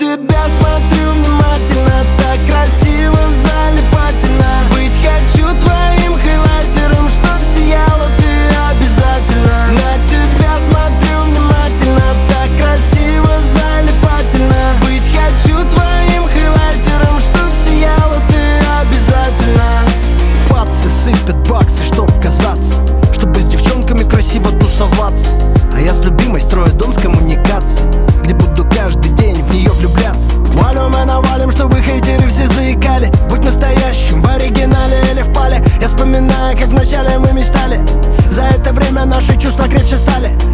тебя смотрю внимательно, так красиво, залипательно. Быть хочу твоим хайлайтером, чтоб сияла ты обязательно. На тебя смотрю внимательно, так красиво, залипательно. Быть хочу твоим хайлайтером, чтоб сияла ты обязательно. Пацы сыпят баксы, чтоб казаться, чтобы с девчонками красиво тусоваться. А я с любимой строю дом с коммуникацией, где буду каждый день в нее влюбляться. Валим и навалим, чтобы хейтеры все заикали. Будь настоящим, в оригинале или в пале. Я вспоминаю, как вначале мы мечтали. За это время наши чувства крепче стали.